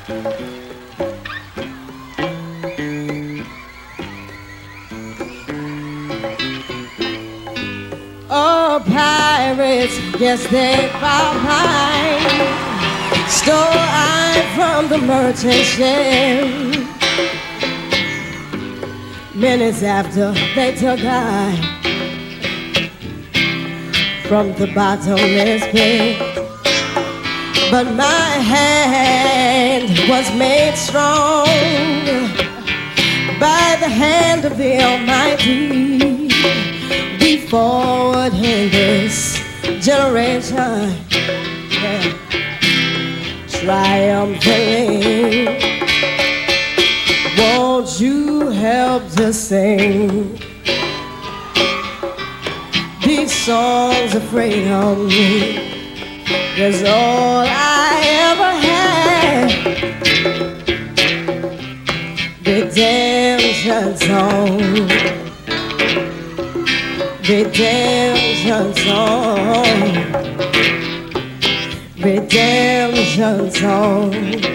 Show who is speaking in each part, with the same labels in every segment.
Speaker 1: Oh, pirates, yes, they found mine. Stole I from the merchant ship. Minutes after they took I from the bottomless pit. But my hand was made strong by the hand of the Almighty. Be forward in this generation, yeah, triumphantly. Won't you help to sing these songs of freedom? That's all I ever had. Redemption song, redemption song, redemption song.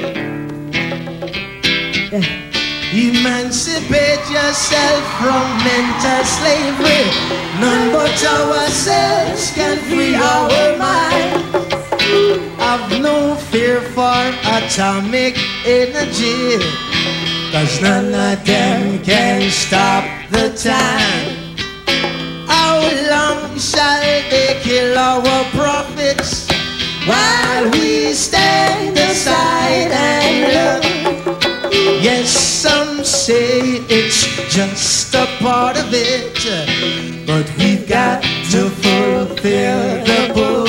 Speaker 1: Yeah.
Speaker 2: Emancipate yourself from mental slavery. None but ourselves can free our minds. Have no fear for atomic energy, 'cause none of them can stop the time. How long shall they kill our prophets while we stand aside and look? Yes, some say it's just a part of it, but we've got to fulfill the book.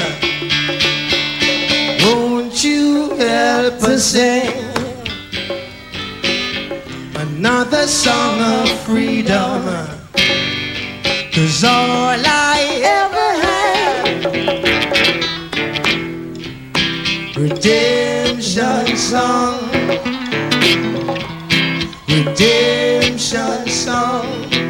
Speaker 2: Won't you help us sing another song of freedom? 'Cause all I ever had, redemption song, redemption song,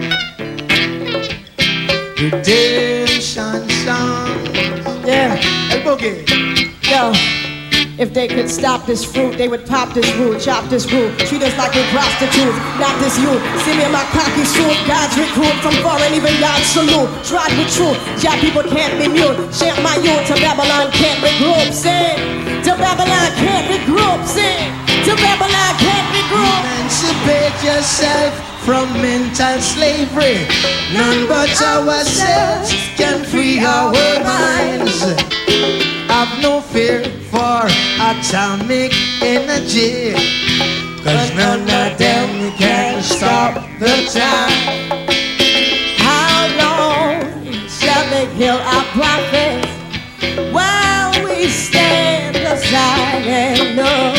Speaker 2: redemption song.
Speaker 1: Yeah,
Speaker 2: hey Boogie.
Speaker 1: yo, if they could stop this fruit, they would pop this root, chop this root, treat us like we're prostitutes, not this youth. See me in my cocky suit, God's recruit from foreign, even God salute. Tried with truth, y'all people can't be mute. Chant my youth to Babylon can't regroup, sing. To Babylon can't regroup, sing. To Babylon can't regroup.
Speaker 2: Emancipate yourself from mental slavery. None but ourselves can free our minds. Have no fear for atomic energy, 'cause none of them can stop the time.
Speaker 1: How long shall they kill our prophets while we stand aside and look?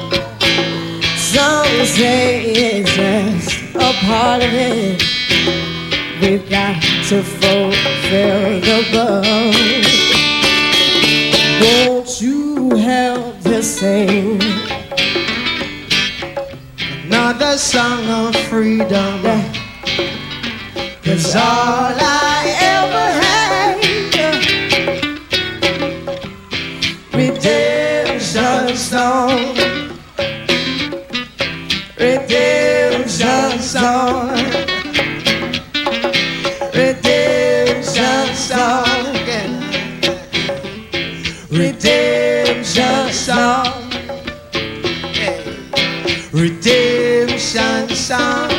Speaker 1: Some say it's just a part of it. We've got to fulfill the book. Won't you help to sing
Speaker 2: another song of freedom? 'Cause all I ever had, redemption song, redemption song, redemption song, redemption song, redemption song.